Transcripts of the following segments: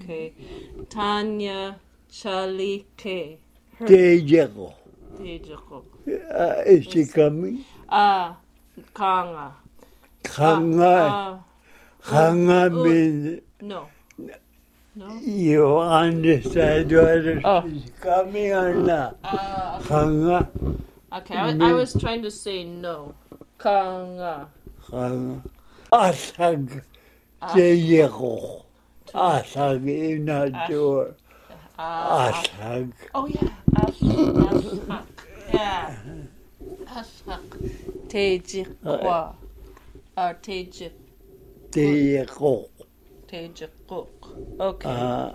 Okay. Tanya Chalike. Tejeko. Tejako. Is she coming? Kanga. Kanga. Kanga means No. No? you understand whether she's coming or not. Okay. Kanga. Okay, I was trying to say no. Kanga. Kanga. Asag. Tejeko. Asag, I'm not sure. Asag. Oh, yeah. Ashak. Yeah. Ashak. Tejikwa. Or Tejik. Tejeko. Tejikok. Okay.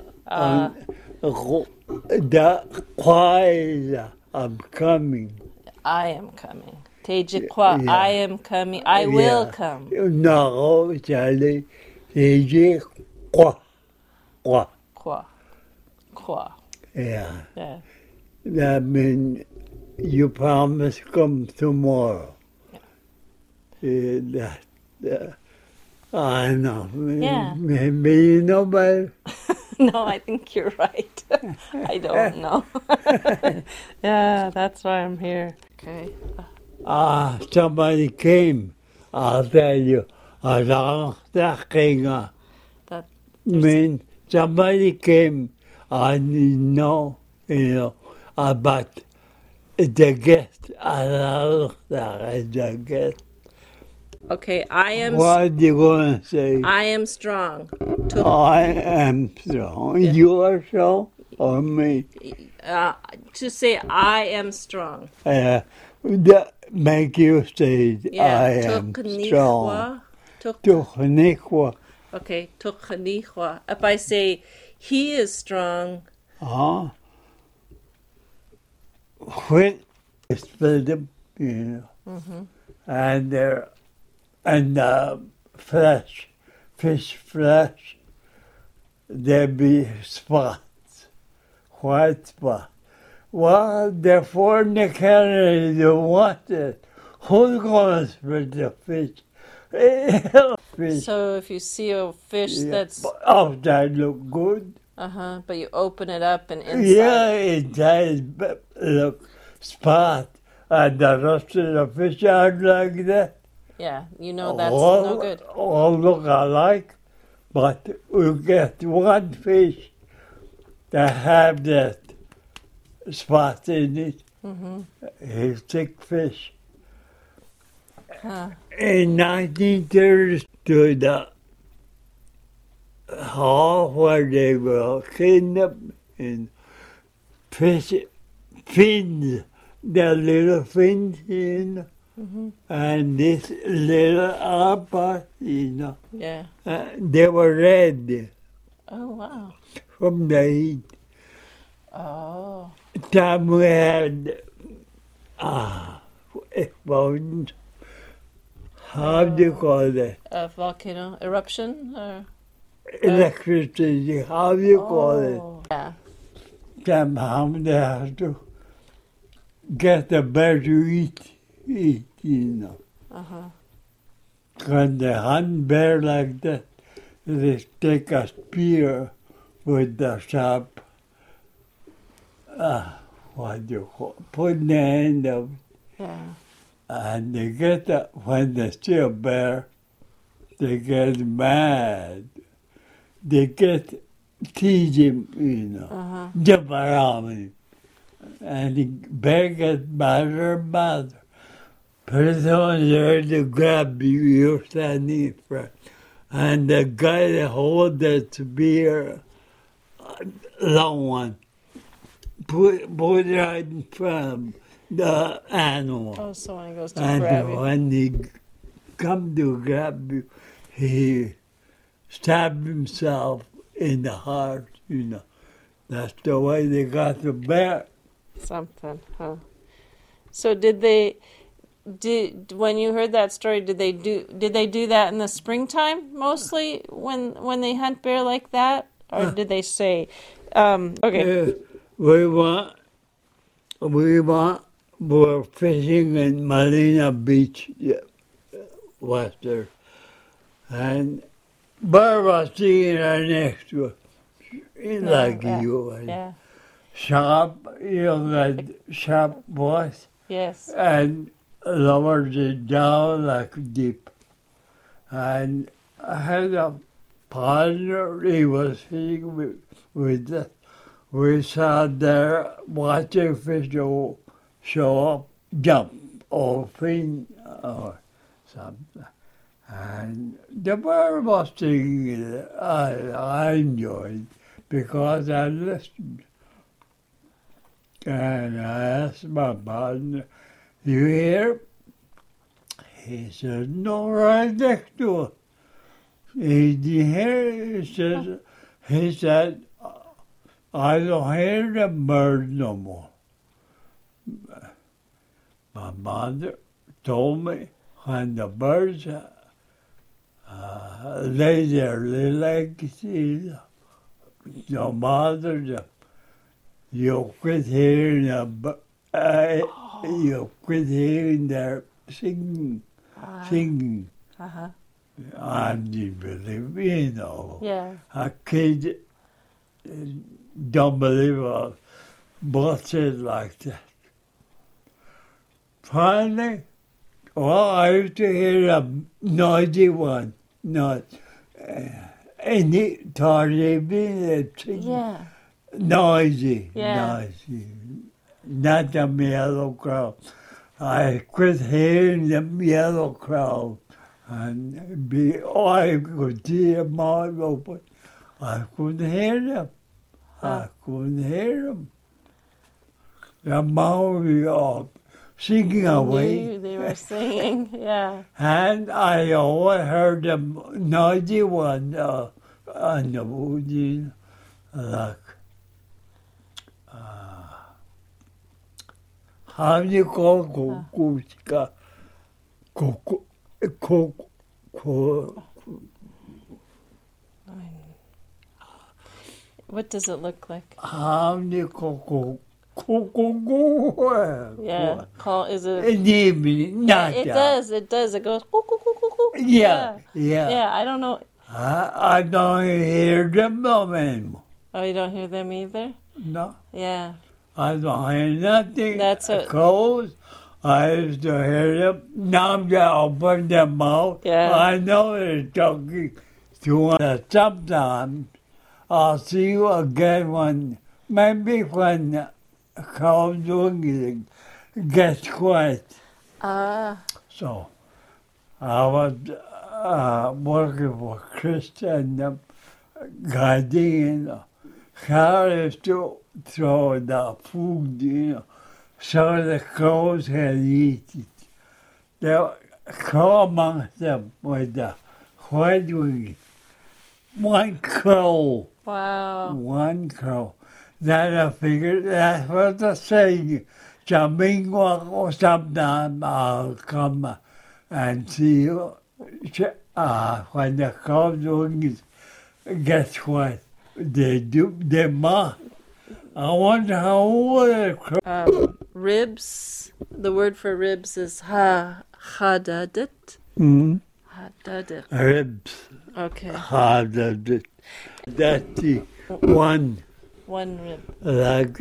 The choir, I'm coming. I am coming. Tejikwa. Yeah. I am coming. I will come. No, Charlie. Tejekwa. Kwa. Kwa. Yeah. Yeah. That means you promise come tomorrow. I know. Yeah. Maybe you know better. No, I think you're right. I don't know. Yeah, that's why I'm here. Okay. Somebody came. I'll tell you. That mean somebody came. I didn't know, about the guest. The guest. Okay, I am. What are you going to say? I am strong. I am strong. Yeah. You are strong, or me? To say I am strong. That make you say I am strong. Tukhnikwa. Okay, tukhnikwa. If I say he is strong. When split them, and they're flesh, fish flesh, there be spots, white spots. Well, the fornicator don't want it. Who's going to split the fish? Fish. So if you see a fish that's that look good. But you open it up and inside. Yeah, it does look spot, and the rest of the fish aren't like that. Yeah, you know that's no good. All look alike, but we get one fish that have that spot in it. A thick fish. In 1932, the hall where they were kidnapped and fish fins, the little fins, and this little upper, Yeah. They were red. Oh, wow. From the heat. Oh. Time we had, how do you call that? A volcano eruption? Or? Electricity, how do you call it? Yeah. Somehow they have to get the bear to eat, When they hunt bear like that, they take a spear with the sharp, what do you call it? Put in the end of it. Yeah. And they get when they see a bear, they get mad. They get tease him, jump around him. And the bear gets madder and madder. Pretty soon there to grab you, you're standing in front. And the guy that holds the spear, long one, put it right in front of him. The animal. Oh, so when he goes to grab you. And when he come to grab you, he stabbed himself in the heart, That's the way they got the bear. Something, huh? So when you heard that story, did they do that in the springtime mostly when they hunt bear like that? Or did they say, okay. We're fishing in Marina Beach, Western, and bear was sitting right next to us. like yeah, you and yeah. sharp, you got sharp voice Yes. and lowered it down like deep. And I had a partner, he was sitting with us. We sat there watching fish show up, jump, or fin, or something. And the bird was singing, I enjoyed because I listened. And I asked my partner, you hear? He said, no, right next to us. He didn't hear. He said, I don't hear the bird no more. My mother told me when the birds lay their little eggs, no matter you quit hearing you quit hearing their singing. Uh-huh. I didn't believe, you know. Yeah. A kid don't believe a bullshit like that. Finally, well, I used to hear a noisy one, not any tardy Yeah. noisy, Yeah. noisy, not the yellow crow. I quit hearing the yellow crow, and I could see them all open. I couldn't hear them. I couldn't hear them. The mouth singing away. Knew they were singing. Yeah. And I always heard the noisy one on the wood, like, how do you call kukuska? What does it look like? How do you call Yeah. Call is it? It does. It does. It goes. Coo, coo, coo, coo, coo. Yeah. Yeah. I don't know. I don't hear them anymore. Oh, you don't hear them either? No. Yeah. I don't hear nothing. That's it. Close. I used to hear them. Now they open their mouth. Yeah. I know they're talking to us. Sometimes I'll see you again when cows doing it gets quiet. So I was working for Christian guiding how to throw the food, so the crows had eaten it. The crow amongst them with the white wing. One crow. Wow. One crow. Then I figured that's what the saying. Jamingo or sometime I'll come and see you when the crow's doing it. Guess what? They must. I wonder how old the crow. Ribs. The word for ribs is hadadit. Mm-hmm. Hadadit. Ribs. Okay. Hadadit. That's the one. One rib. Like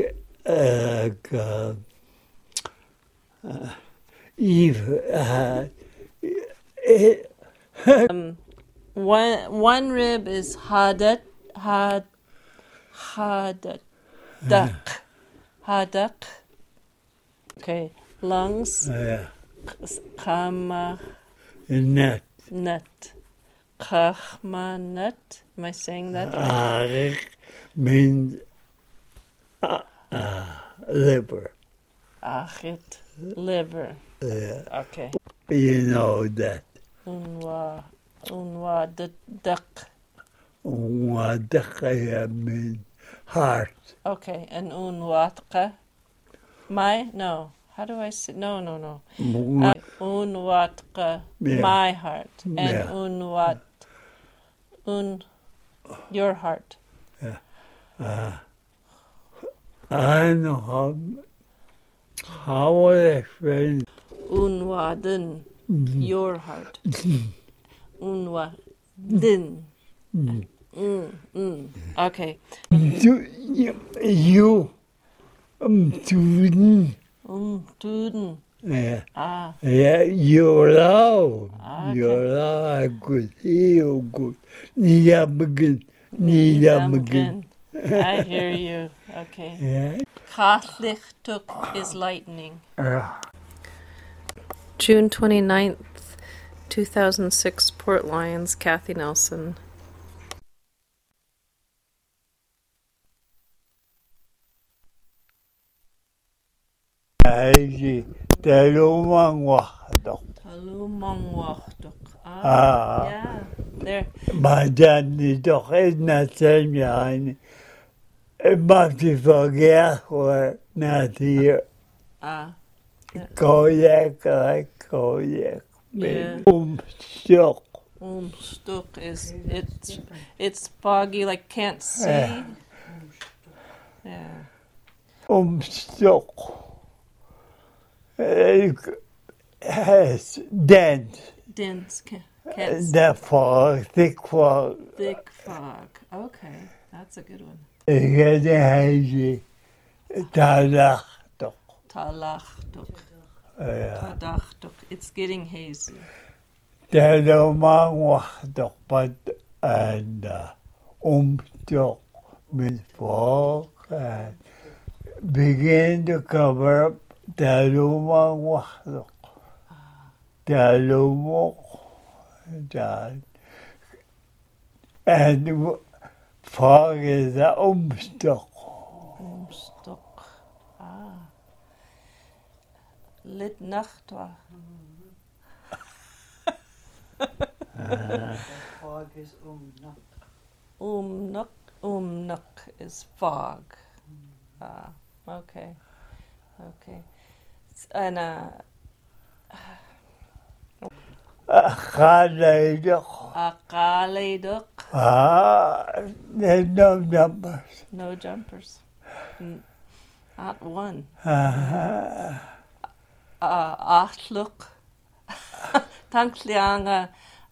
Eve had. One rib is hadat. Duck. Hadak. Okay. Lungs. Kama. Net. Nut. Kachmanut. Am I saying that? Means liver. Achit. Liver. Yeah. Okay. You know that. Unwa duck. Wadakaya means heart. Okay, and unwatka. No. How do I say? No. Unwatka, Yeah. my heart. And Yeah. your heart. I know how would I explain. Unwaden, your heart. Unwadin. Okay. You, Tuden. Tuden. Yeah. Ah. Ja, Jolau. Okay. Jolau, goed. Heel goed. Nijamgen. Nijamgen. I hear you. Okay. Ja. Kathlichtuk is lightning. Ja. June 29th, 2006, Port Lions, Kathy Nelson. Hij Talumangwachtok. Talumangwachtuk. Ah. Yeah. There. Maar dan is toch eens na 10 jaar. Ik mag die vergeet voor na hier. Kojak, like kojak. Yeah. Stok. Stuk is it's foggy, like can't see. Yeah. Stok. Has dense. Dense can't see. The fog, thick fog. Thick fog. Okay, that's a good one. Ik heb de huisje. Talachtok. Talachtuk. Ja. Tadachtuk. It's getting hazy. Talumangwachtok. But and stok met fog and begin to cover up Talumangwachtok. Talumok. And fog is the stok. Stuk. Lit nachtwa. Fog is Umnuk is fog. Okay. And Kaleidok. Akaleduk. There's no numbers. No jumpers. Not one. Achluk. Tanklianga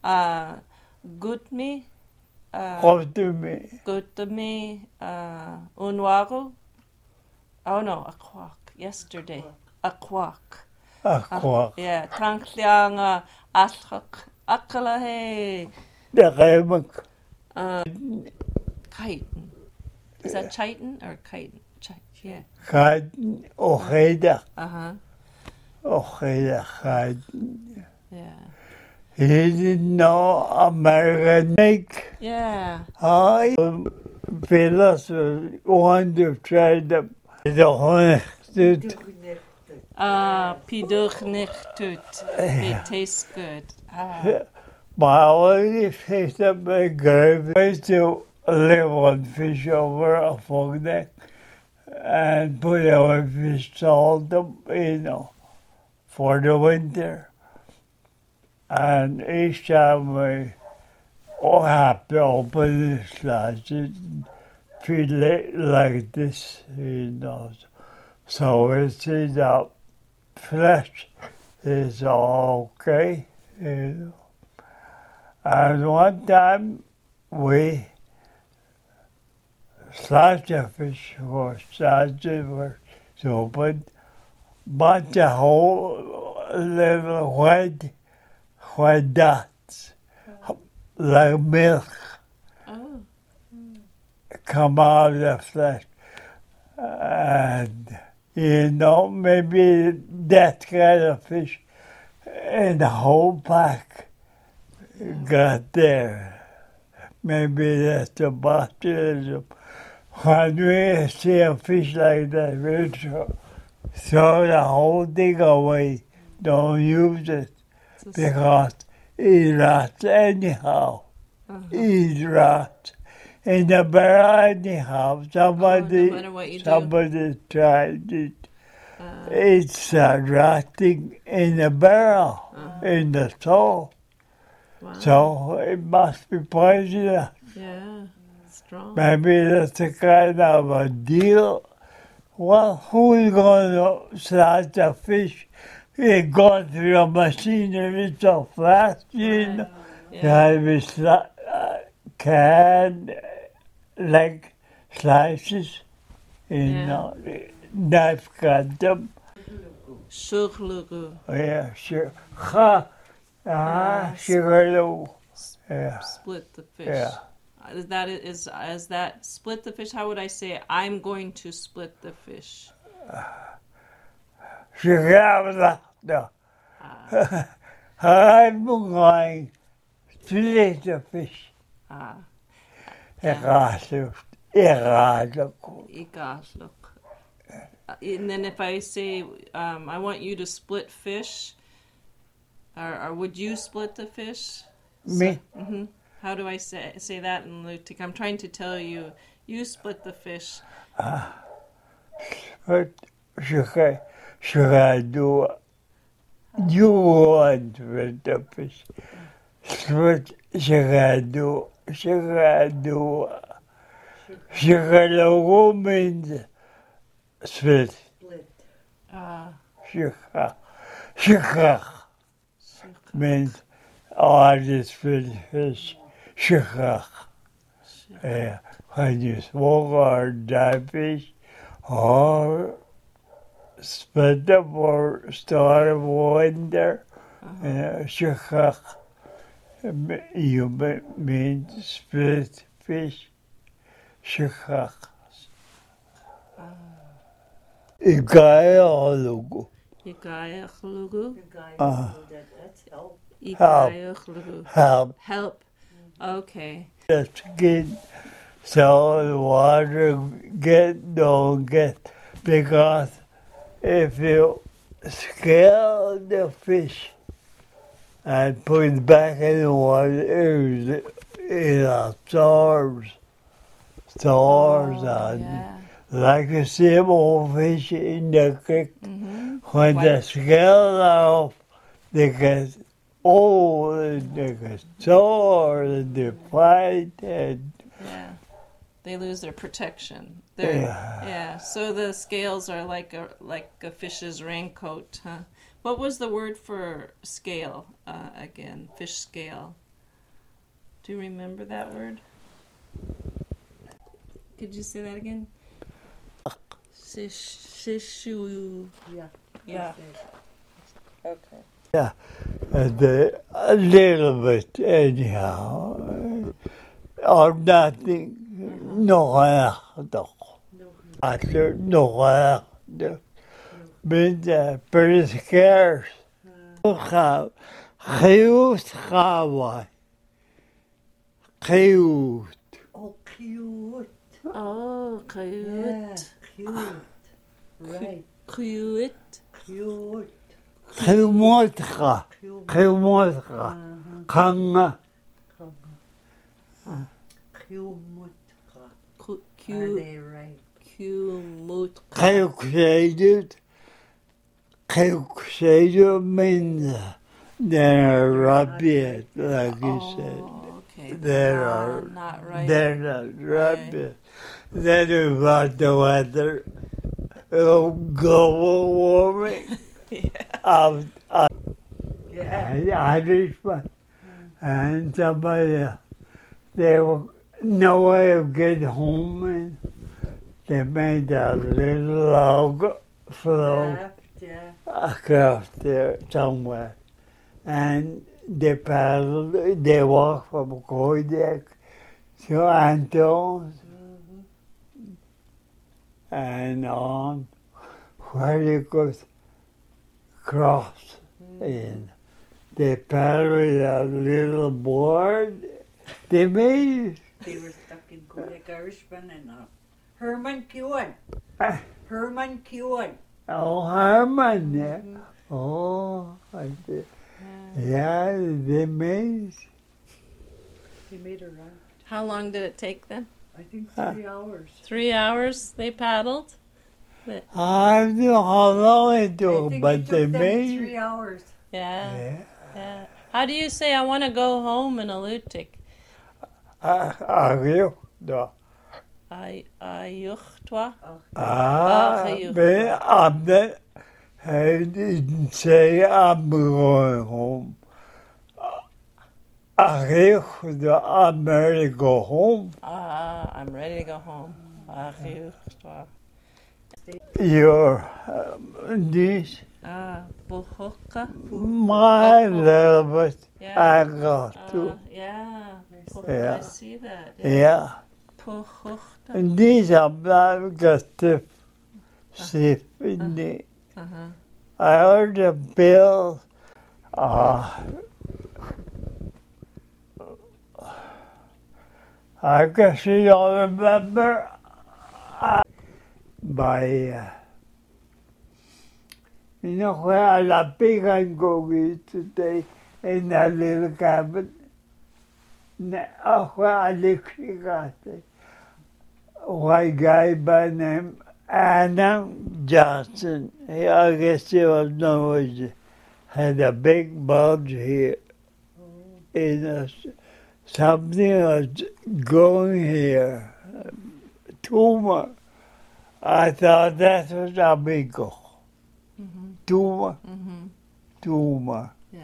Gutmi. Come to me. Gutmi Unwaru. Oh no, Aquak. Yesterday. Aquak. Yeah, Tanklianga Achluk. Akalahe. The Remak. Chitin. Is that chitin or chitin? Yeah. Had Ojeda. Uh-huh. Had. Yeah. He didn't know American make. Yeah. I fellas want to try the honest. Piduchnichtut. It tastes good. My only fish that my grave is to live on fish over a fog neck and put our fish salt them, for the winter. And each time we have to open the slashes and feel it like this, So we see that flesh is all okay, And one time we slashed a fish for slashes were open, but the whole little white dots, like milk, come out of the flesh. And, maybe that kind of fish in the whole pack got there. Maybe that's the botulism. When we see a fish like that, we throw the whole thing away. Don't use it because it rots anyhow. It rots. In the barrel anyhow. Somebody tried it. It's rotting in the barrel, in the soul. Wow. So it must be poisonous. Yeah, strong. Maybe that's a kind of a deal. Well, who's going to slice a fish? It goes through a machinery so fast, Yeah. You have to canned like slices in knife cut them. Shuglugu. Yeah, sure. Sugarlo. Yeah. Split the fish. Yeah. Is that split the fish? How would I say it? I'm going to split the fish. Sugarlo. No. I'm going to split the fish. Look. And then if I say, I want you to split fish, or would you split the fish? Me? Mm-hmm. How do I say that in Lutic? I'm trying to tell you, you split the fish. But should I do? You want to split the fish? Should I do? Sugarlo means split. Sugar means all this split fish. Sugar. Yeah, when you smoke or dry fish, or split them or store them winter, sugar. You mean split fish. Sugar. Ikayachlugu. Help. Okay. The skin, so the water don't get, because if you scale the fish and put it back in the water, it absorbs and like the same old fish in the creek. When the scales are off, they get old and they get sore and they fight and they lose their protection. So the scales are like a fish's raincoat, huh? What was the word for scale again? Fish scale. Do you remember that word? Could you say that again? Shishu. Yeah. Okay. Yeah, and a little bit anyhow, or nothing. No, after no, means pretty scarce. Cute, Hawaii. Cute. Oh, cute. Oh, cute. Yeah, cute. Right. Cute. Cute. Kimotka. Kanga. Cumutka. Are Cute. they right? Cute. Keukseidu means they're rabbit, like you said. Okay. They're not right. They're not rabbit. Then about the weather, global warming. Irishman and somebody else. They were no way of getting home, and they made a little log float across there somewhere. And they paddled, they walked from Kodak to Antone's and on where they could cross in. They paddled a little board. They made They were stuck in Kodak Irishman and Herman Kewen. Herman Kewen. Oh, Herman, yeah. Oh, I see. Yeah, they made. They made a run. How long did it take them? I think 3 hours. 3 hours they paddled? I don't know how long it I took, think but it they took them made. 3 hours. Yeah. How do you say I want to go home in Alutiiq? Agio, no. Ayuchtwa? But I didn't say I'm going home. I'm ready to go home. I'm ready to go home. Your niece, Buhoka. my little bit, Yeah. I got to. Yeah. Yeah. I see that. Yeah. Buhoka. Niece, I'm not got to sleep in the. Uh-huh. I heard the bill. I guess you don't remember my, you know, where I had big and gogies today in that little cabin. Where I literally got it. White guy by name Adam Johnson. I guess he was known as, had a big bulge here. In a, something was growing here. Tumor. I thought that was amigo. Mm-hmm. Tumor. Mm-hmm. Tumor. Yeah.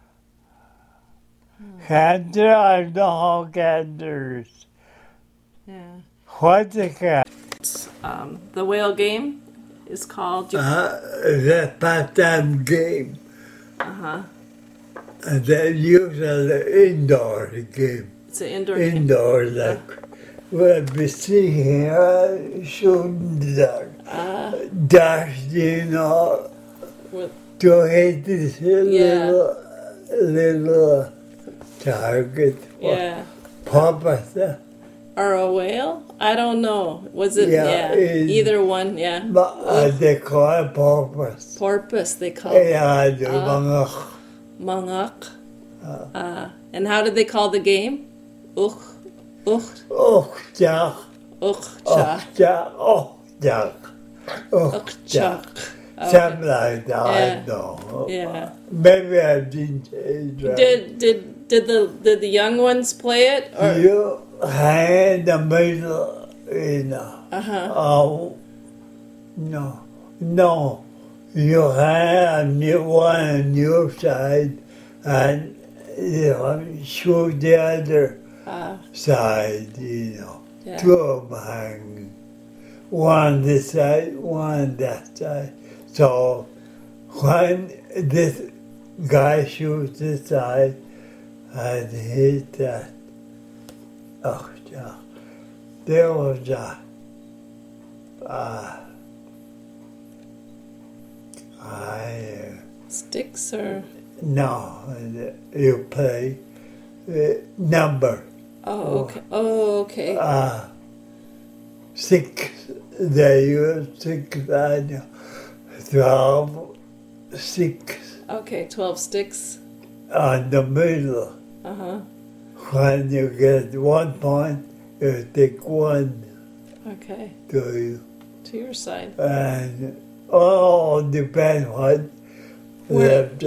Cancer, I know how cancer is. Yeah. What's a cancer? The whale game is called. The part-time game. Uh-huh. And then usually indoor game. It's an indoor game. Indoor, like, well, we see here, shooting the darts, you know, With, to hit this Yeah. little target. yeah. Purpose. Or a whale? I don't know. Was it? Yeah, Either one, yeah. But they call it purpose. Porpoise, they call it. Yeah, the mga Mangak. And how did they call the game? Uch. Ochja, Uchcha. Ochja. Something like that, I know. Yeah. Maybe I didn't say it right. Did the young ones play it? Or? You hang in the middle, you know. Uh-huh. Oh, no. You hang one on your side and shoot the other side, you know. Yeah. Two of them hang. One this side, one that side. So when this guy shoots this side and hit that, there was Sticks or? no, you play number. Oh, okay. Oh, okay. 6, they use 6 and 12, 6 Okay, 12 sticks. on the middle. Uh-huh. When you get 1 point, you take 1 Okay. to you. To your side. And all depends what Where- left.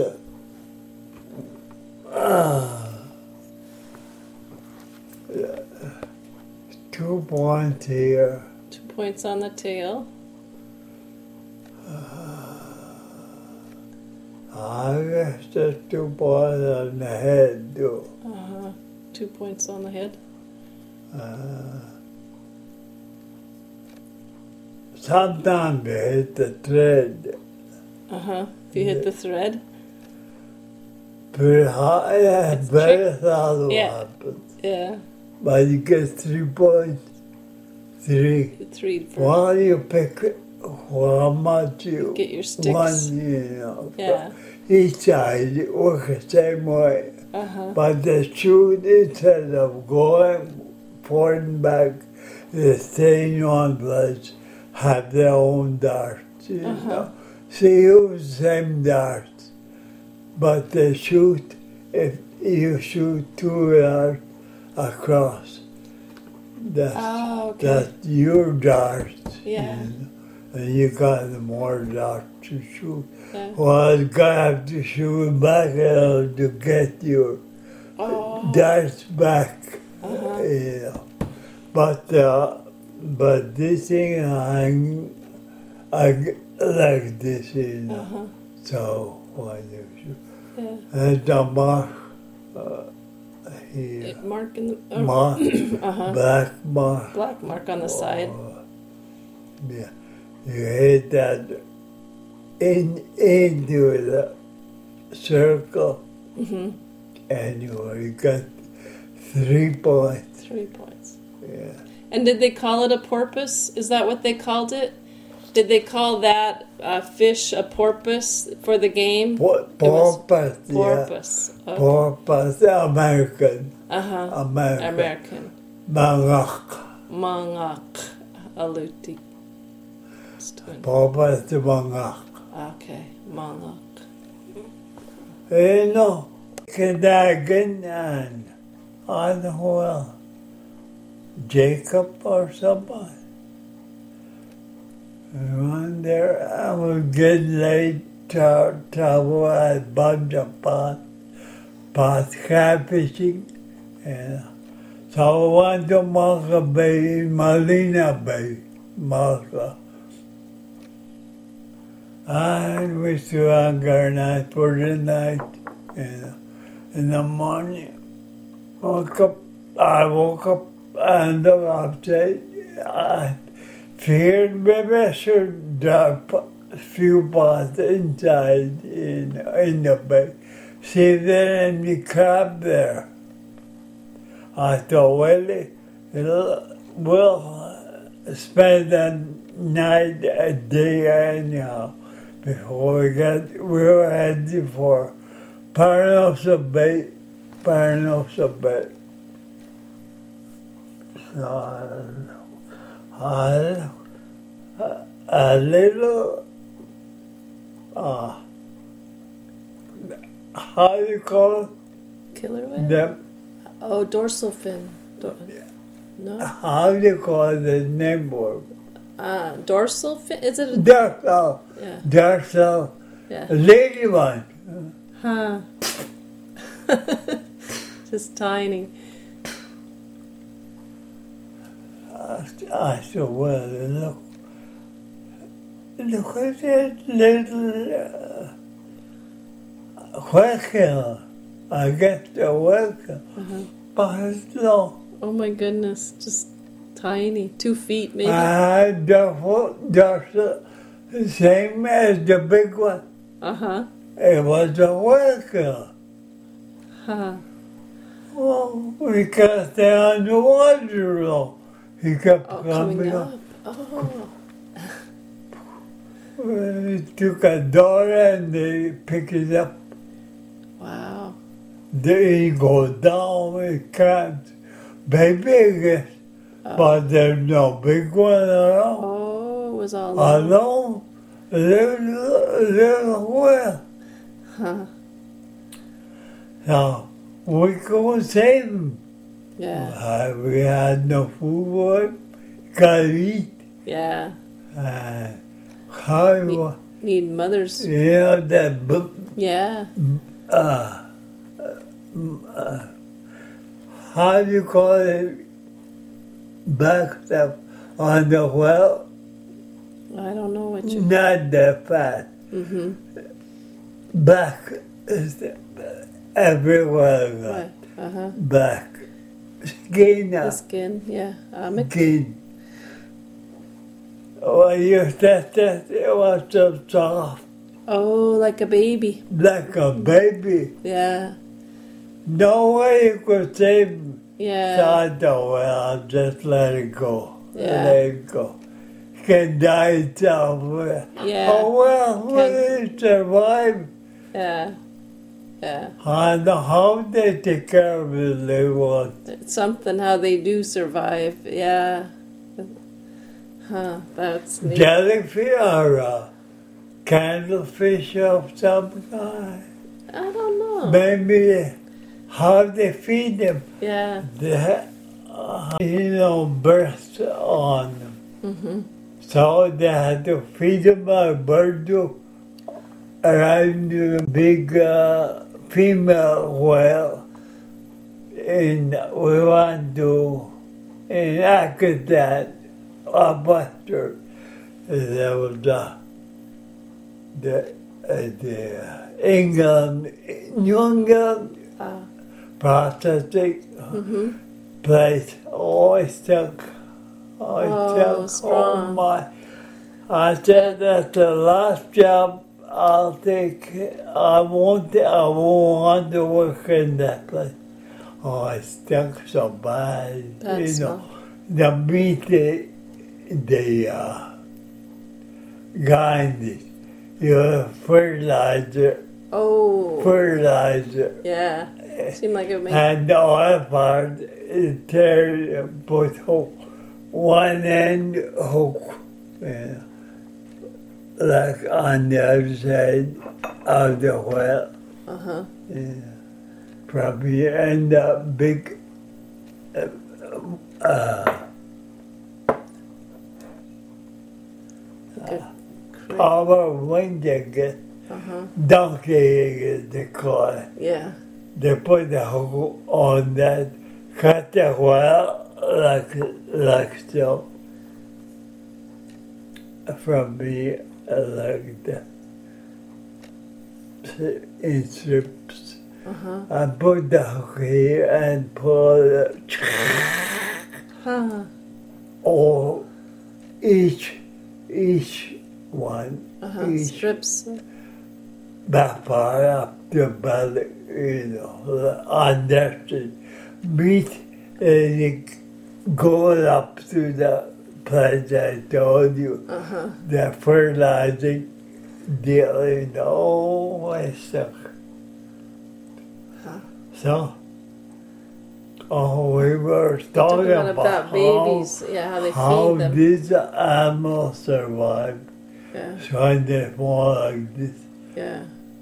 2 points here. 2 points on the tail. I guess there's 2 points on the head too. Uh-huh. 2 points on the head. Sometimes you hit the thread Uh-huh. If you hit the thread. pretty high, It's very seldom Yeah. happens. Yeah. But you get 3 points. 3. 3 for While you pick how much you get your sticks. want, you know. Yeah. Each side it works the same way. Uh-huh. But the shoot, instead of going forward and back, the staying on place have their own darts, you know. So you use the same darts, but they shoot, if you shoot 2 darts across, that's, Oh, okay. that's your darts. Yeah. You know, and you got more darts to shoot. Yeah. Well, the guy have to shoot back to get your Oh. darts back. Uh-huh. You know. But this thing I like this, you know. Uh-huh. So when you shoot, Yeah. and the mark Yeah. Mark in the Mark, black mark. black mark on the side. Yeah. You hit that into the circle, and you got 3 points. 3 points. Yeah. And did they call it a porpoise? Is that what they called it? Did they call that fish a porpoise for the game? Porpoise, yeah. Porpoise. Okay. Porpoise, American. American. American. Mangak. Mangak. Aluti. Porpoise, mangak. Okay. Mangak. You know, Kadagan and well, Jacob or somebody. One there, I was getting late to travel at a bunch of pot catfishing. And so I went to Malca Bay, Marina Bay, Malca. And we still anchor night for the night. And in the morning, I woke up and looked outside. I feared maybe I should drop a few pots inside in the bay. See if there any crab there. I thought, we'll spend the night a day anyhow. Before we were heading for Parnosa Bay. So a little, how do you call it? Killer whale? Them, Oh, dorsal fin. No? how do you call the name for it? Dorsal fin? Is it a... Dorsal. Yeah. Dorsal. Yeah. Lady one. Huh. Just tiny. I said, well, look at that little whale. I get the whale, but it's long. Oh my goodness. Just tiny. 2 feet maybe. That's the same as the big one. Uh-huh. It was a whale. Huh. Oh, we can't stay on the water though. He kept Coming coming up. up. Oh. We took a door and they pick it up. Wow. They go down, it can't. Baby, I guess. But there's no big one around. Oh, it was all Alone, little whale. Huh. So we go save him. Yeah. We had no food for him. Gotta eat. Yeah. How you want? Need mothers. Yeah, that book. Yeah. How do you call it? Back stuff on the well? I don't know what you... Not that fat. Back is everywhere. Right. Uh-huh. Back. Skin The up. skin. Yeah. Skin. Well, you said that it was so soft. Oh, like a baby. Like a baby. Yeah. No way you could save him. Yeah. So I thought, well, I'll just let it go. Yeah. Let it go. Can die itself. Yeah. Oh, well, will it survive? Yeah. Yeah. I know how they take care of it, they want. It's something how they do survive. Yeah. Huh. That's neat. Jellyfish or candlefish of some kind. I don't know. Maybe how they feed them. Yeah. They, birds on them. So they had to feed them a bird around the big female whale. And we want to enact that after there was the England, New England processing Mm-hmm. place. Always took, all strong. my. I said that's the last job I'll take. I won't want to work in that place. Oh, it stunk so bad. That you know, smell. the meat they grind, fertilizer, Oh. fertilizer. Yeah. Seemed like it would make. And the oil part, it tears both hook, one end hook, yeah, like on the other side of the well. Uh-huh. Yeah. Probably end up big, Good. power wind jacket, Uh-huh. donkey, they call it. Yeah. They put the hook on that, cut the well like so, from me like that, in strips. Uh-huh. I put the hook here and pull it, Huh. all, each one, Uh-huh. each Strips. that far up the belly, on that meat, and it goes up to the place I told you, Uh-huh. the fertilizing deal, I suck. Huh. So, we were Talking talking about about babies. Yeah, how they how feed them. these animals survive, Yeah. so they fall like this. Yeah.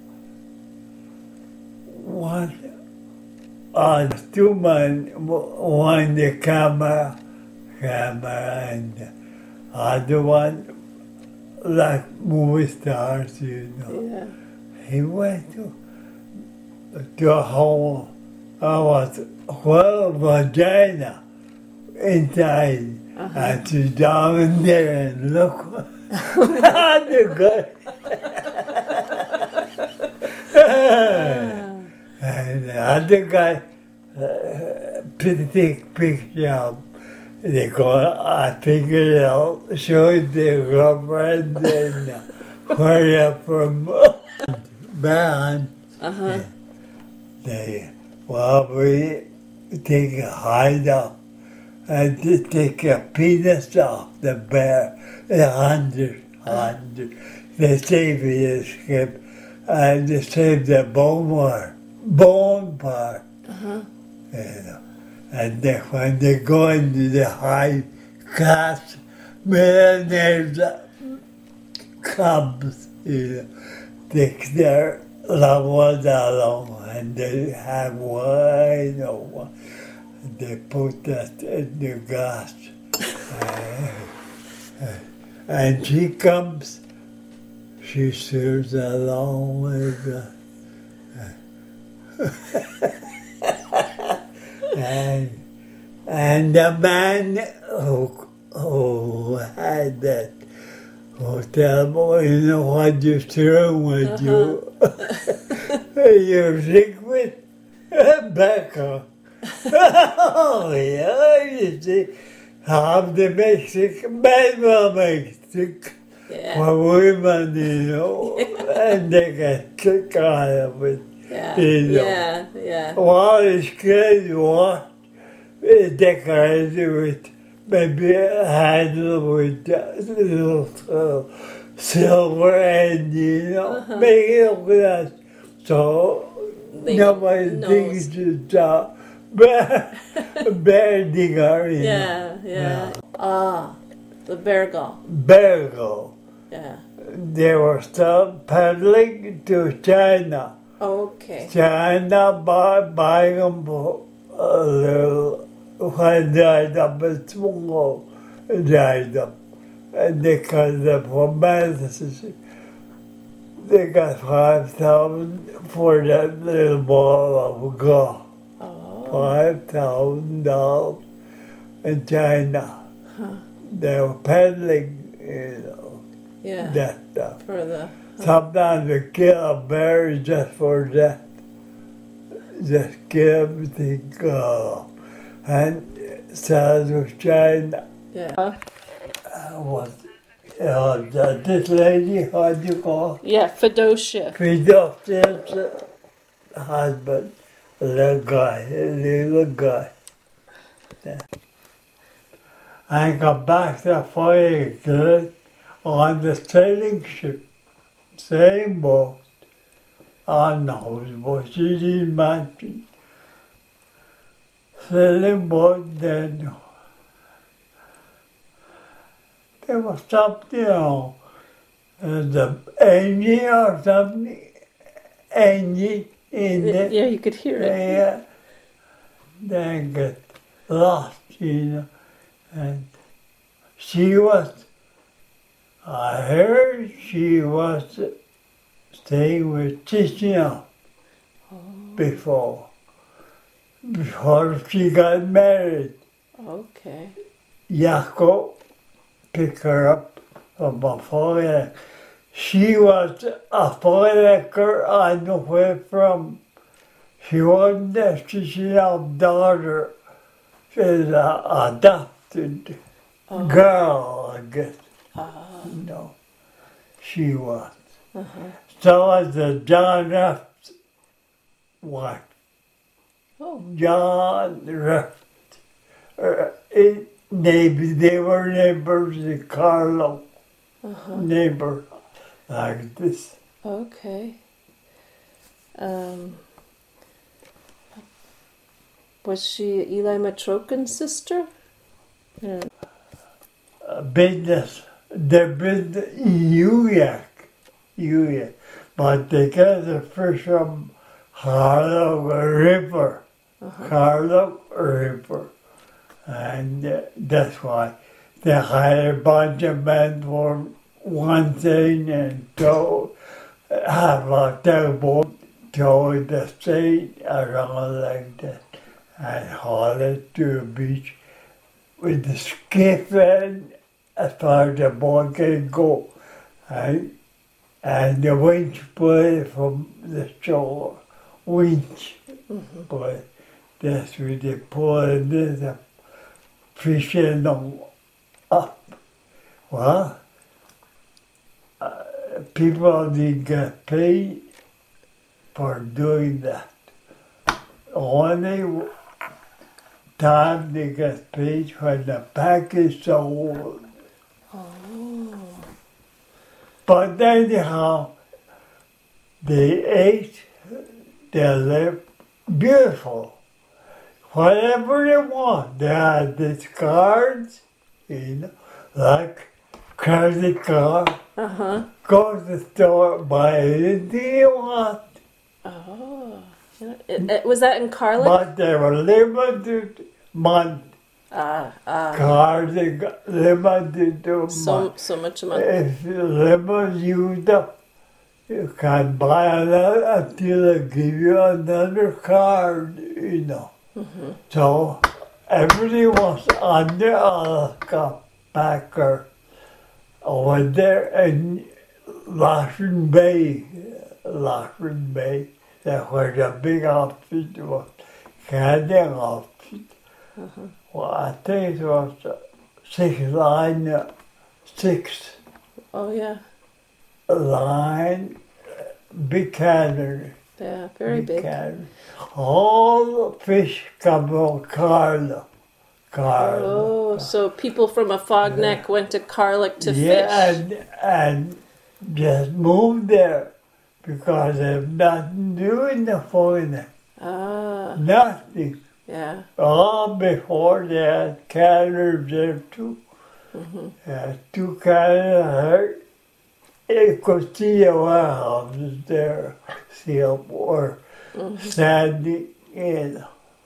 One, two men, one the camera, and other one like movie stars, Yeah. He went to a home. I was vagina inside, Uh-huh. and she's down there and look. The guy. And the other guy, pretty picture of, they I figured it out, showed the girlfriend and where I'm from band. Uh-huh. We take a hide off and just take a penis off the bear, 100. They save the skip and they save the bone part. Uh-huh. And then when they go into the high class millionaires clubs, take their loved ones along and they have wine or what. They put that in the glass. And she comes, she serves along with and the man who had that hotel, what is wrong with you? You're sick with Becca. Oh, yeah, you see, half the Mexican men will make sick Yeah. for women, and they get sick out of it. Yeah. Yeah. Yeah. While it's good, decorated with maybe a handle with little silver and, make it look nice. So They nobody knows. thinks it's bear digger, Yeah. Ah, the Bergal. Bergo. Yeah. They were still peddling to China. Okay. China buying them a little, when dried up and small, dried up. And they cut them for medicine. They got 5,000 for that little ball of gold. Oh. $5,000 in China. Huh. They were peddling, Yeah. that stuff. For the. Sometimes they kill a bear just for that. just give the girl. And South China Yeah. was this lady, how do you call her? Yeah, Fedosia. Fidel husband, little guy. Yeah. I got back to fire good on the sailing ship, same boat, on the houseboat, City Mansion. Sailing boat, then there was something on the engine or something, engine in it. Yeah, you could hear it. Yeah, then get lost, and she was, I heard she was staying with Tiziano before she got married. Okay. Jacob picked her up from a foreigner. She was a foreigner on the way from. She wasn't a Tiziano's daughter. She's an adopted girl, I guess. No, she was. So was the John F. wife. Oh. John Reft. They were neighbors in Carlo. Neighbor like this. Okay. Was she Eli Matrokin's sister? Yeah. Business. Their business in Uyak. But they got the fish from Carlo River. Carlo River. And that's why they hired a bunch of men for one thing and have a tugboat toward the state around like that and haul it to the beach with the skiff and as far as the boat can go. And the winch put it from the shore. Winch. But that's where they pull it in. Fishing them up. Well, people didn't get paid for doing that. Only time they get paid when the package sold. But anyhow, they ate, they lived beautiful. Whatever they want. They had these cards, like credit card. Go to the store, buy anything you want. Oh. Was that in Carlick? But they were limited month. Cards, they got limited to month. So much money. If the limit used up, you can buy another until they give you another card, So everything was under a Packer over there in Larsen Bay. That was a big outfit, was Canadian outfit. Well, I think it was 6 Oh, yeah. line, big cannery. Yeah, very big. Cannery. All the fish come from Carlo. Oh, so people from Afognak went to Carlick to fish. And just moved there because they have nothing to do in the Afognak. Nothing. Yeah. All before they had canneries there too. Two canneries. You could see the warehouses there, or standing in.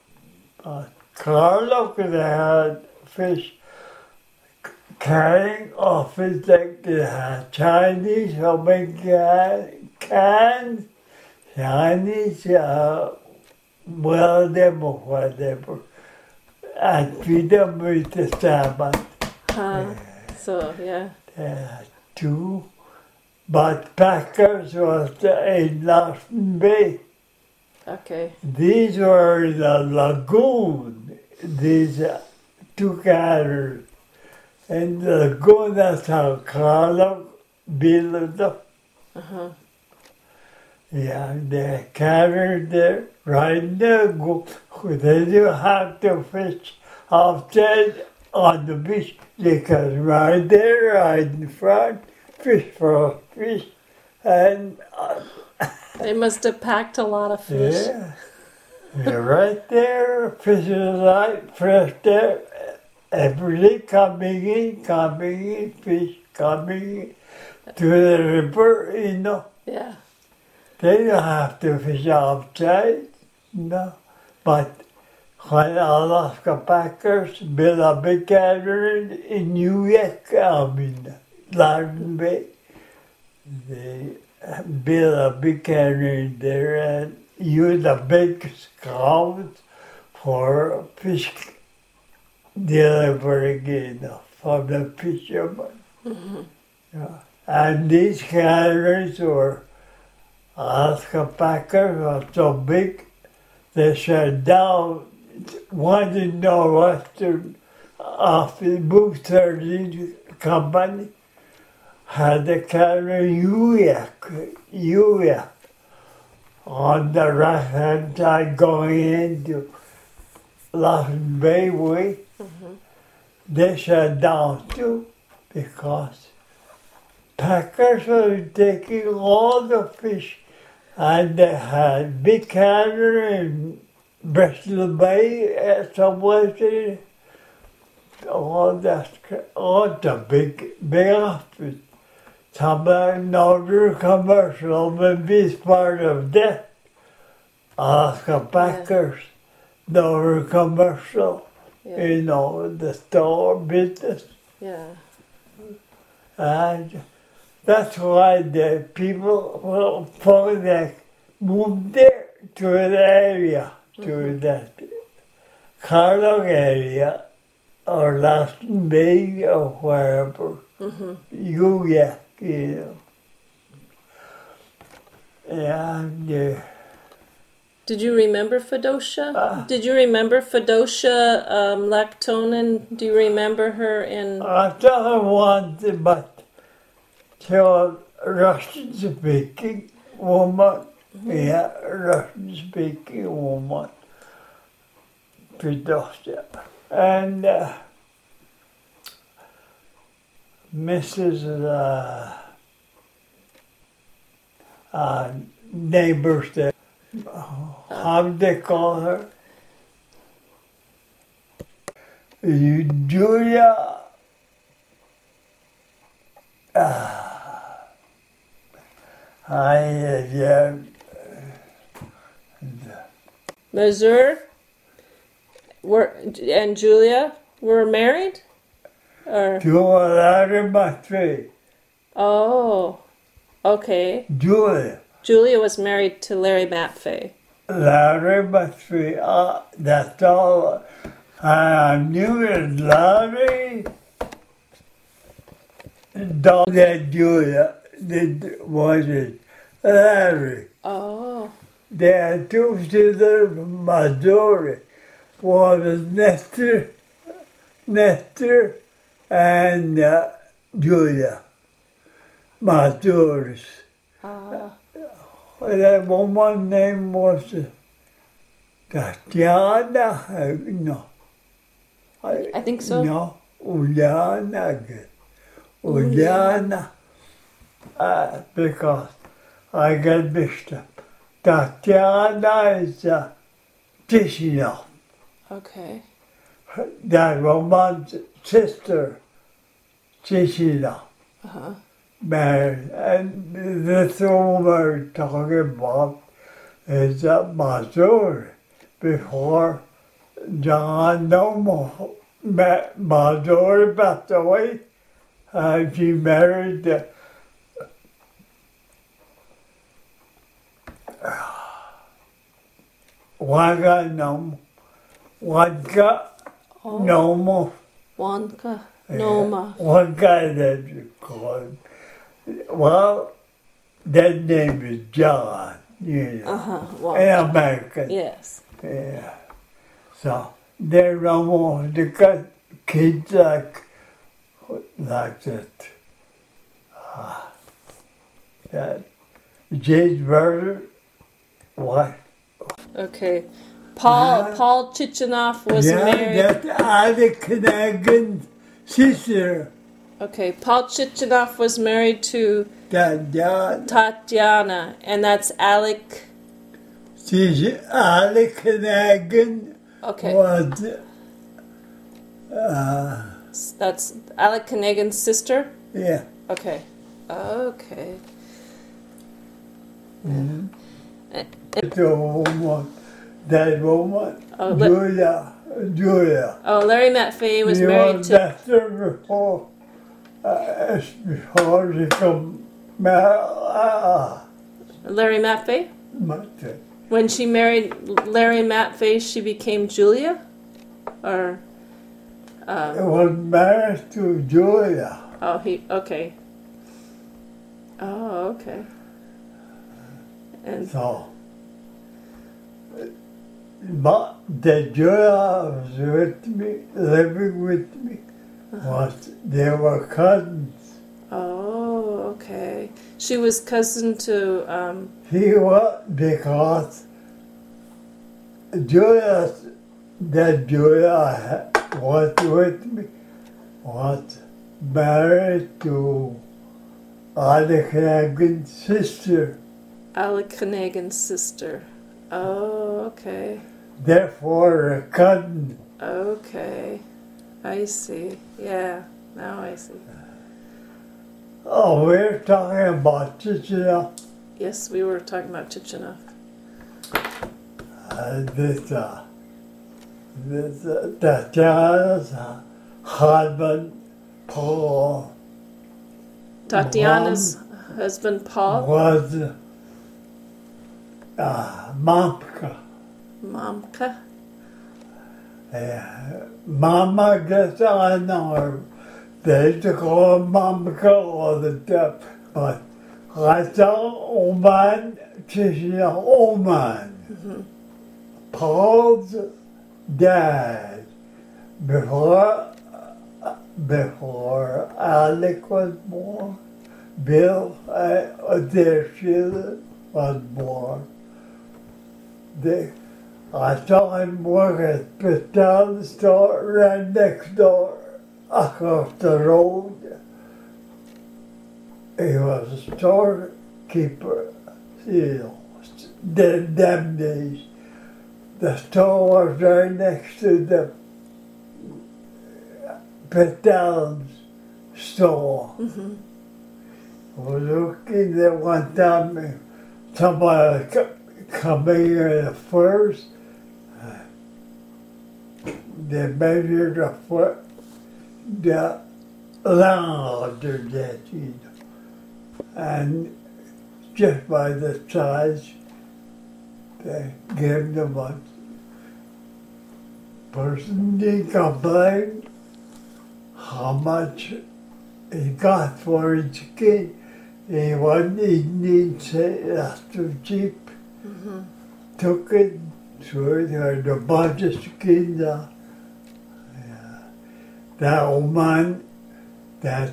Carlo could have fish carrying office like they had Chinese, how many cans, Chinese, well, them or whatever, and feed them with the salmon. So, yeah. Two. But Packers was in Larsen Bay. Okay. These were the lagoon, these two caters. And the lagoon, that's how Carlo built up. Uh-huh. Yeah, they catered there right there. They didn't have to fish outside on the beach. They could ride there, right in front, fish for a fish. And They must have packed a lot of fish. yeah, you're right there, fishing like fresh there. Every day coming in, fish coming in to the river, you know. Yeah. They don't have to fish outside, no. But when Alaska Packers built a big gathering in New York, Larden Bay, they built a big gathering there and used a big scout for fish delivery, you know, for the fishermen. Mm-hmm. Yeah. And these gatherings were Alaska Packers were so big, they shut down one in Northwestern of the Book 13 company had the carrier Uyak on the right hand side going into Larden Bay Way. Mm-hmm. They shut down too because packers were taking all the fish. And they had big canner in Bristol Bay, somewhere, all the big outfit. Some Northern Commercial, maybe it's part of that. Alaska Packers, Northern Commercial, you know, the store business. Yeah. And that's why the people from the moved there to the area, to that Carlong area, or Larden Bay, or wherever, Uyak, you know. And Did you remember Fedosia? Did you remember Fedosia Lactonen? Do you remember her in... I thought I wanted, but she was a Russian-speaking woman. Yeah, Russian-speaking woman. Fedosia. And Mrs. Neighbors there. How do they call her? Julia. Yeah. Mazur and Julia were married? Or... Julia Mattei. Oh, okay. Julia. Julia was married to Larry Matfei. Larry Mattei. That's all. I knew it, Larry. Dog that Julia was it Larry. Oh. They had two sisters from Missouri. One was Nestor and Julia. Missouri. That woman's name was Tatiana. No. I think so. No, Uliana. Uliana. Because I got mixed up. Tatiana is Tishina. Okay. That woman's sister, Tishina. Uh-huh. Married. And this woman we're talking about is Missouri. Before John Nomo met Missouri passed away, she married Wanka Nomo. Wanka Noma. One guy that you call him. Well, that name is John. you know, Well, American. yes. Yeah. So they don't want to get kids like that. That James Burger, what? Okay. Paul Chichinoff was married. That's Alec Canadian sister. Okay, Paul Chichinoff was married to Tatiana, and that's Alec. She's Alec Canadian Okay, was that's Alec Kanagan's sister. yeah. Okay, okay. The woman, that woman, Oh, Julia. Oh, Larry Matvey was You married were to. better before she come Larry Matvey. When she married Larry Matvey, she became Julia, or was married to Julia. oh he okay. Oh okay. And So, but the Julia was with me, living with me, was they were cousins. oh okay. She was cousin to He was because Julia, that Julia was with me, was married to Alec Hagen's sister. Alec Kanagan's sister. Oh okay. Therefore, a cousin. Okay. I see. Yeah. Now I see. Oh, we're talking about Chichina. Yes, we were talking about Chichinoff. Tatiana's husband, Paul, Tatiana's husband Paul. was Mamka. Momka. Mama gets on her. They used to call her Mamka all the time. But I saw Oman, Chichina Oman. Paul's dad, before Alec was born, Bill, their children was born. I saw him work at Patel store right next door, across the road. He was a storekeeper, you know, them days. The store was right next to the Patel's store. I was looking there one time, somebody coming in first. They measured the foot, the larger that, you know, and just by the size, they gave them a person didn't complain how much he got for his kid. He didn't say that's too cheap. Took it, threw it, had a bunch of skins out. That old man, that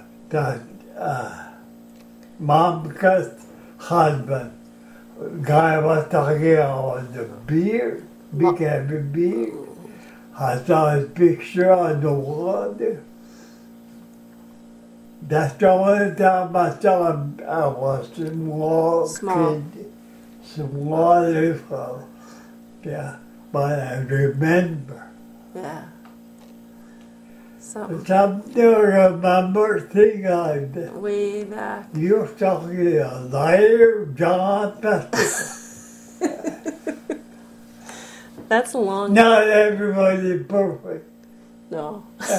Momka's husband, guy was talking about the beard, big heavy beard. I saw his picture on the wall there. That's the only time I saw him. I was a small kid, small little, yeah, but I remember. Yeah. Something Something to remember thing like that. way back. You're talking a liar, John Festival. That's a long. Not everybody perfect. No.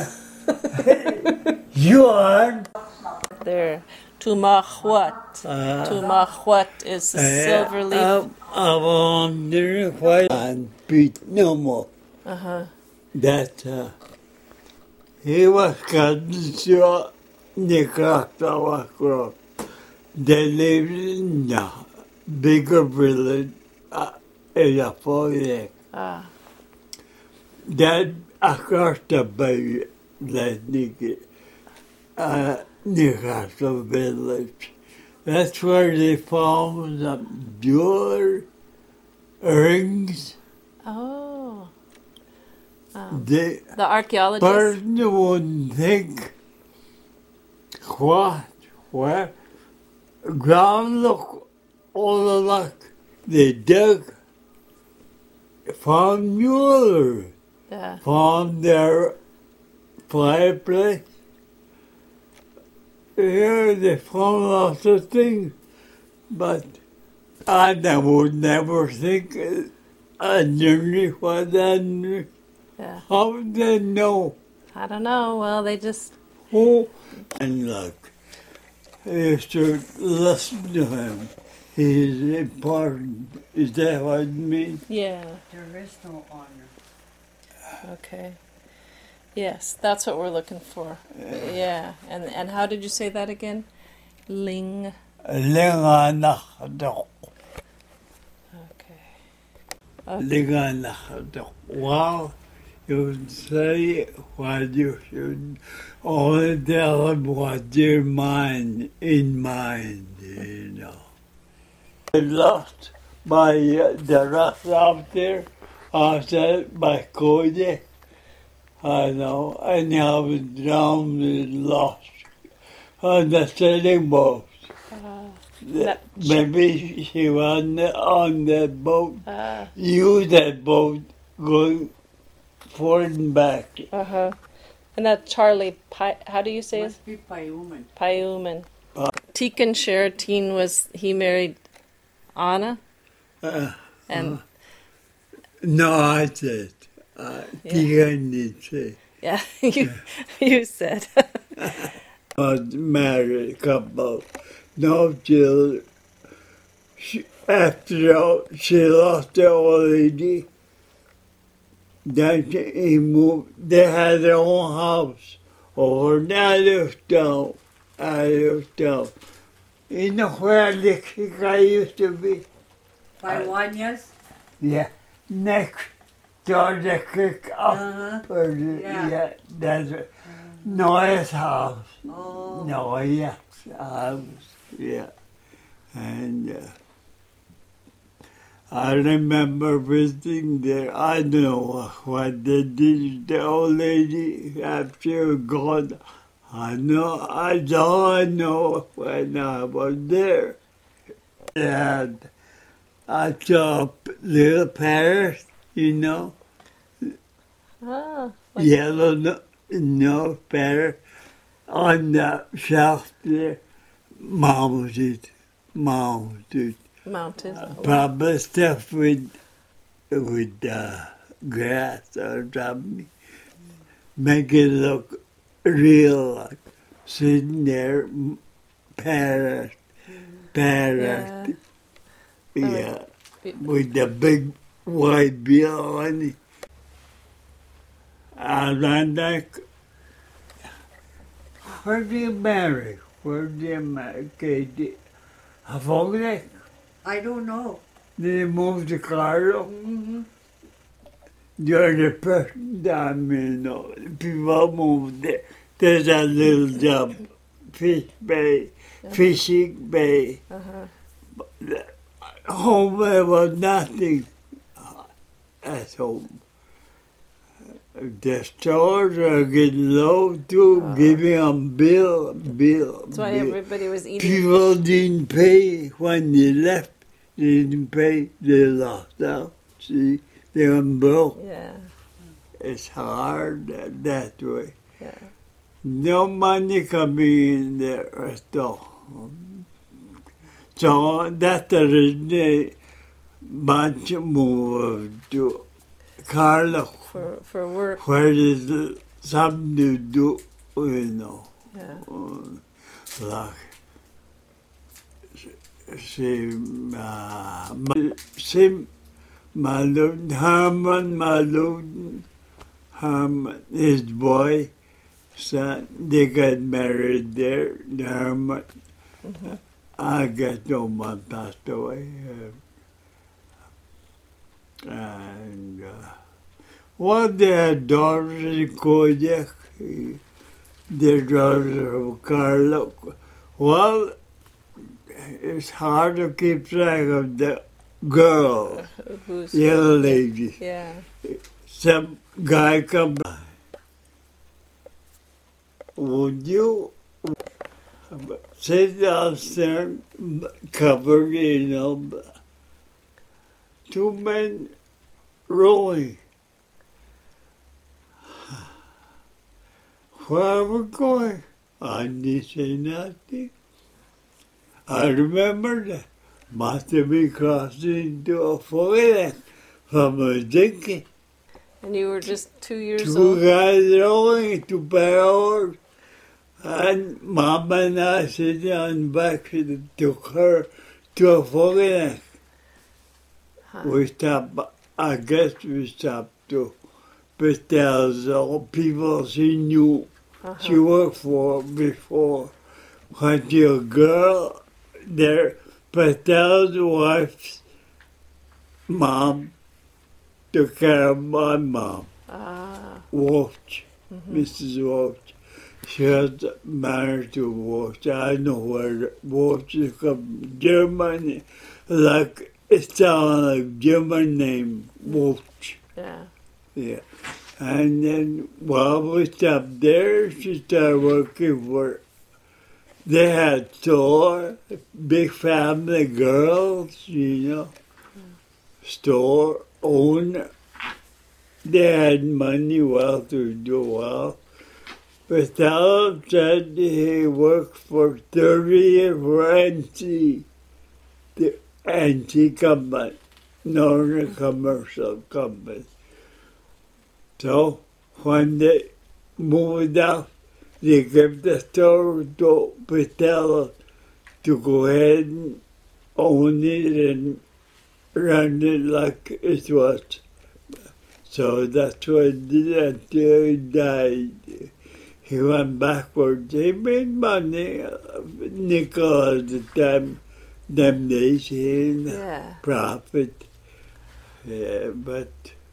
You are. There. Tumahwat. Tumahwat is the silver leaf. I wonder why and beat no more. That he was cousin to Nicaragua. They lived in bigger village in a forest. Ah, Then across the bay, that Newcastle village. That's where they found the jewelry rings. oh. The The archaeologist. person would think, what, where, ground look, all the luck. They dug, found jewelry, Yeah. found their fireplace. Yeah, they found lots of things, but I would never think underneath what underneath. Yeah. How would they know? I don't know. Well, they just. Oh, and look, I used to listen to him. He's important. Is that what it means? Yeah. There is no honor. Okay. Yes, that's what we're looking for. Yeah. And how did you say that again? Ling. Linganakadok. Okay. Linganakadok. Well, you say what you should. Only tell them what your mind, in mind, you know. I lost my, the rest out there. I said, my Kodak. I know, and I was drowned and lost on the sailing boat. that- Maybe she was on that boat, use that boat going forward and back. Uh-huh. And that Charlie, how do you say his? Must be Payuman. Payuman. Tikan Sheratin he married Anna? And, No, I said, Tigan did say. yeah, you said. Was married couple, no children. After all, she lost the old lady. Then he moved. They had their own house over in Allentown. You know where the guy used to be? Paiwanyas? Yeah, next door the creek up. Yeah. That's it. Noah's house. Oh. Noah's house, yeah. And I remember visiting there. I don't know what they did to the old lady after she was gone. I don't know when I was there. And I saw little parrots, you know, Ah, yellow no parrot on the shelf there, mounted. mounted. Probably stuffed with grass or something. Make it look real, like sitting there, parrot, Yeah. yeah, with the big white bill on it. And I'm like, where do you marry? Where do you marry? Katie? Hafognek? I don't know. They moved to Carlo. Mm-hmm. You're the person time, you know. People moved there. There's a little job, fishing bay. Home there was nothing at home. The stores are getting low too, giving them bill. That's why bill. everybody was eating. People didn't pay when they left. They didn't pay. They lost out. See, they were broke. Yeah, It's hard that way. yeah. No money coming in there at all. So that's the reason they bunch moved to Carlo, For work. where there's something to do, you know. Yeah. Like, see, Herman, his boy, son, they got married there, Herman. I guess no one passed away. And one they had daughters in Kodiak. Their daughters from Carlo. Well, it's hard to keep track of the girl, Who's young lady. Yeah. Some guy come by. Would you sit downstairs, covered, two men rowing. Where are we going? I didn't say nothing. I remember that. Must have been crossing into a forest from a drinking. And you were just 2 years Two old? guys rowing, two barrels. And Mom and I sitting on the back took her to a forest. Huh. We stopped, I guess we stopped to Patel's, all people she knew. She worked for before. When she was a girl, there, Patel's wife's mom took care of my mom, Walsh, Mrs. Walsh. She was married to Walsh. I know where Walsh is from, Germany. Like, it sounds like German name, Walsh. Yeah. Yeah. And then while we stopped there, she started working for, they had store, big family, girls, store owner. They had money well to do well. But Tal said he worked for 30 years for NC, the NC company, Northern Commercial Company. So when they moved out, they gave the store to Patel to go ahead and own it and run it like it was. So that's what he did until he died. He went backwards. He made money, nickel at the time, them days, profit. Yeah, but...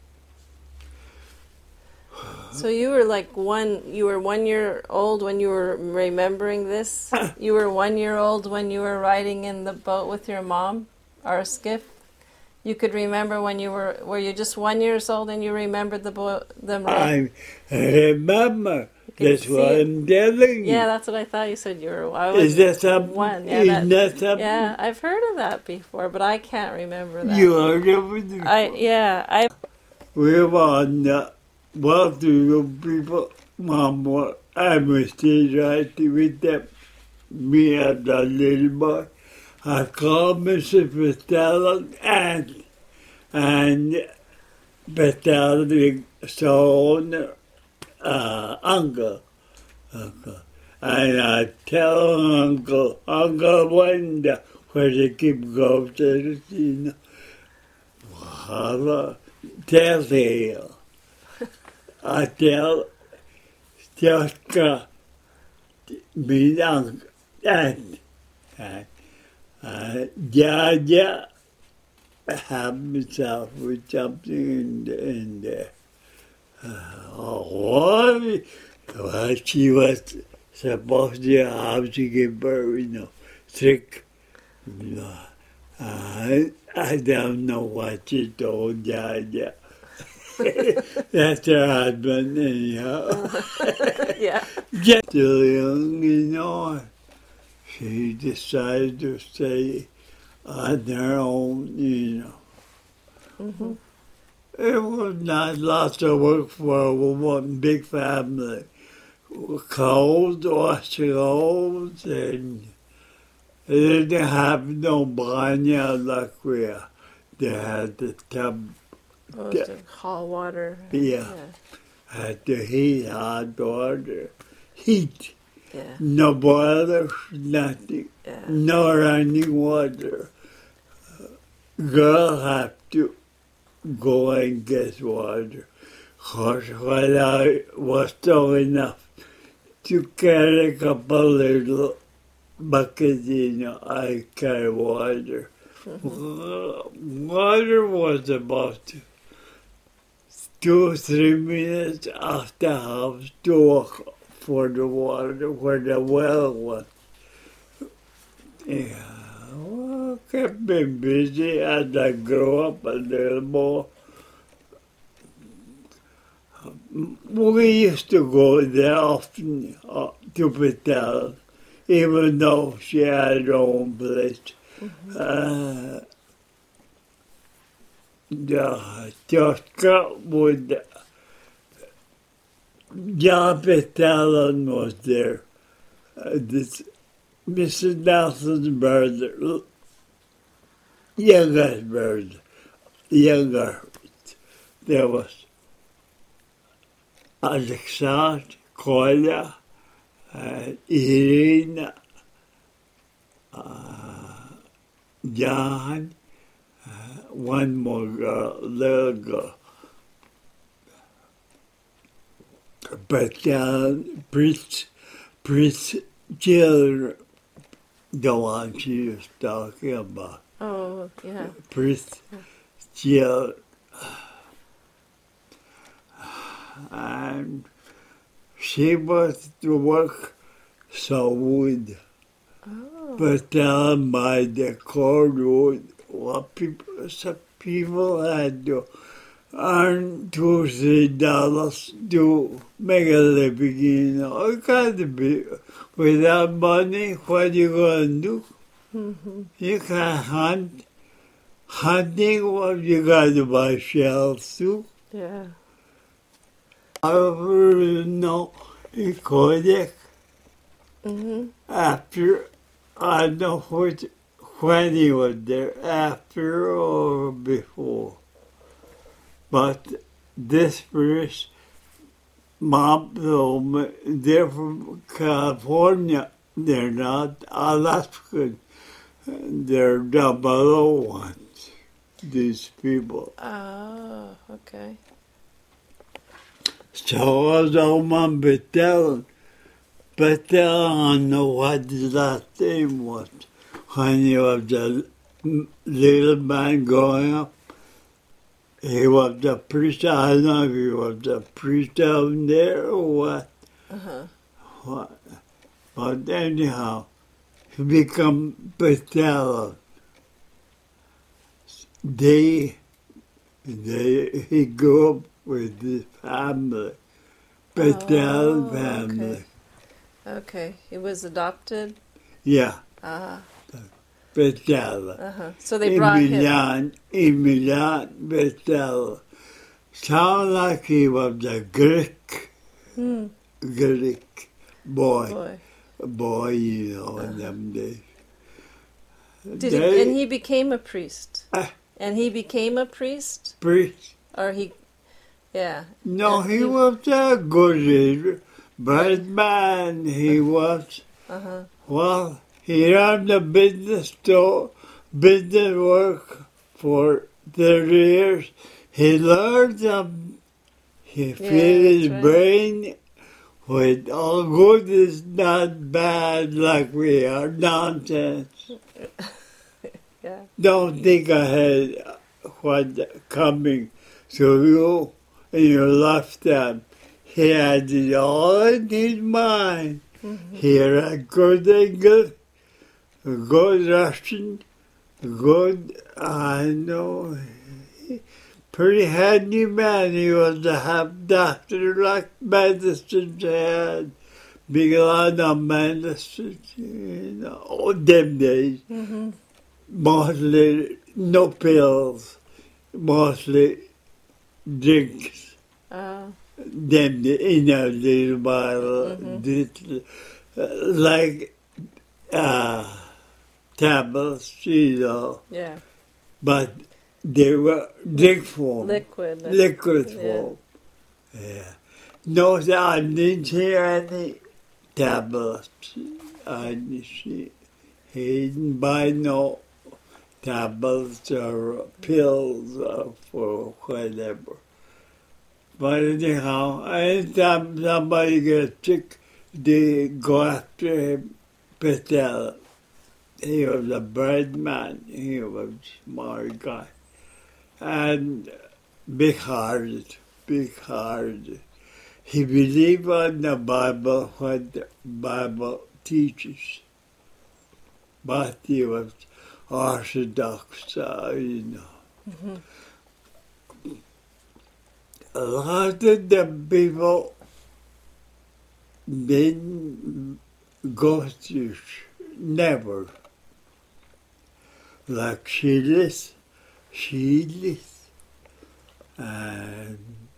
So you were you were 1 year old when you were remembering this? You were 1 year old when you were riding in the boat with your mom, or a skiff? You could remember when you were you just 1 year old and you remembered them? I remember. That's what I'm telling you. Yeah, that's what I thought you said. Is that something? One. Yeah, is that something? Yeah, I've heard of that before, but I can't remember that. You heard of it before? We were on the well-to-do people. Mom, I was still riding with them. Me and the little boy. I called Mrs. Patel and Patel, the son, uncle. And I tell Uncle Wenda where they keep going to, telltale. I tell Jessica, me uncle, and Jaja have himself with something in there. Well, she was supposed to have to give birth, sick. I don't know what she told Jaja. That's her husband, anyhow. Yeah. Just still young, She decided to stay on her own, Mm-hmm. It was not lots of work for a woman, big family. Cold, washing clothes, and they didn't have no banya like we are. They had the tub. The hot water. Yeah. Had to heat hot water. Heat. Yeah. No boilers, nothing. Yeah. No running water. Girl have to go and get water. Because when I was strong enough to carry a couple little bucket, I carry water. Water was about 2-3 minutes off the house to walk for the water where the well was. Yeah, well, kept me busy as I grew up a little more. We used to go there often to Patel, even though she had her own place. The church would, John Patel was there. This Mrs. Nelson's brother, youngest brother, younger. There was Alexander, Kolya, Irina, John, one more girl, little girl. But Prince Jill, the one she was talking about. Oh, yeah. Prince Jill. And she was to work some wood. Oh. But down by the cordwood, some people had to earn $2-3 to make a living, It got to be, without money, what you gonna do? You can't hunt. Hunting, what you got to buy shells too. Yeah. I don't know in Kodak. After, I don't know when he was there, after or before. But this first mom told me they're from California. They're not Alaskan. They're the below ones, these people. Oh, okay. So I was on Patel. Patel, I don't know what his last name was. When he was a little man growing up, he was a priest. I don't know if he was a priest down there or what. What. But anyhow, he became Patel. He grew up with his family, Patel family. Okay, he was adopted? Yeah, Patel. So they brought him... Emilian Patel. Sound like he was a Greek boy. Boy, in them days. And he became a priest? And he became a priest? Priest. Or he... Yeah. No, he was a good leader. Bright man he was. Well, he ran the business work for 30 years. He learned them. He filled his brain with all good is not bad like we are. Nonsense. Don't think ahead what's coming to you in your lifetime. He had it all in his mind. He had good English, good Russian, good, pretty handy man. He was a half doctor like medicine had. Big lot of medicine, them days. Mostly no pills, mostly drinks. Them in a little bottle, like tablets, Yeah. But they were drink form. Liquid form. Yeah. No, I didn't see any tablets. I didn't see. He didn't buy no tablets or pills or whatever. But anyhow, anytime somebody gets sick, they go after him, But he was a bread man. He was a smart guy. And big-hearted. He believed in the Bible, what the Bible teaches. But he was Orthodox, Mm-hmm. A lot of the people didn't go to church, never. Like Sheila, and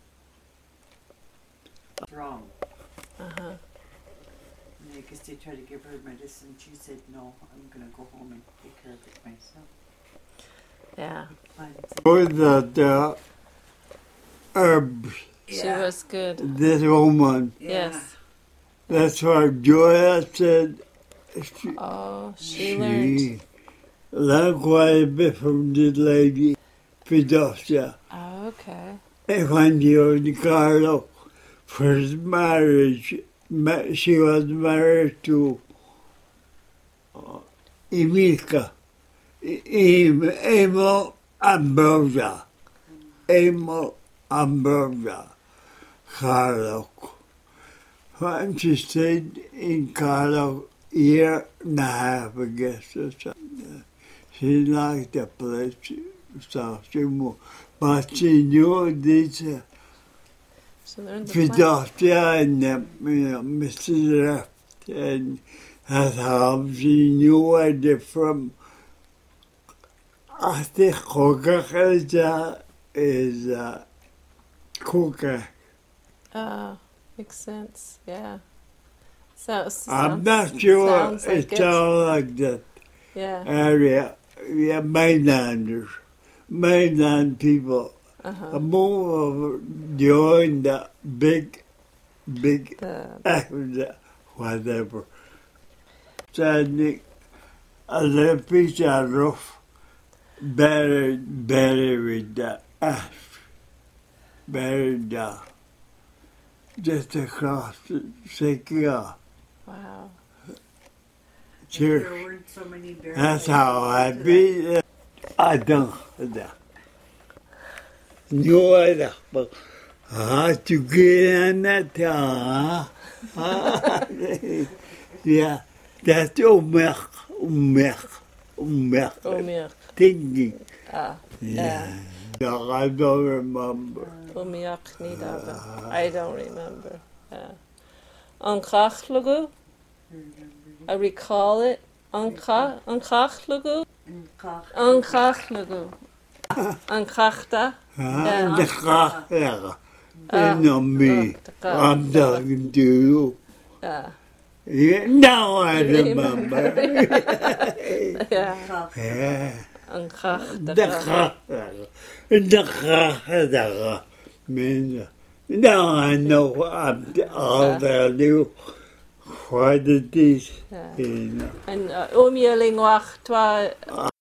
Wrong. Uh-huh. I guess they tried to give her medicine. She said, no, I'm going to go home and take care of it myself. Yeah. for the herbs. She was good. This woman, Yes. that's what Joya said. She learned. Likewise from the lady, Fidosia. Oh, okay. And when she was in Carlo, for his marriage, she was married to Emilka, Emil Ambrosia. Emil Ambrosia, Carlo. When she stayed in Carlo a year and a half, I guess, or something. She liked the place, so she moved. But she knew this She learned the plant. Fidosia and Mrs. Left, and that's how she knew where they're from. I think Coca is Coca. Makes sense. Yeah. Sounds. I'm not sure sounds like it's it. all like that Yeah. area. Yeah, mainlanders, mainland people. Uh-huh. More during the big The, whatever. Standing a little piece of roof, buried with the ash, buried down, just across the Sekia wow. church. There weren't so many bears. That's how I be. I don't know. No idea. But to get in that, yeah, that's Umech. Omiak. Thinking. Yeah. Yeah, I don't remember. Omiak Nidaga. I don't remember. Yeah. Ankachlagu. I recall it. Ankachlagu. Ankachlagu. Ankachta. Yeah. The car, yeah. Not me. I'm talking to you. Yeah. Yeah, now I remember. Yeah. Yeah. Ankachta. The car means now I know all value what it is. Yeah. You know. And Omielingwach twa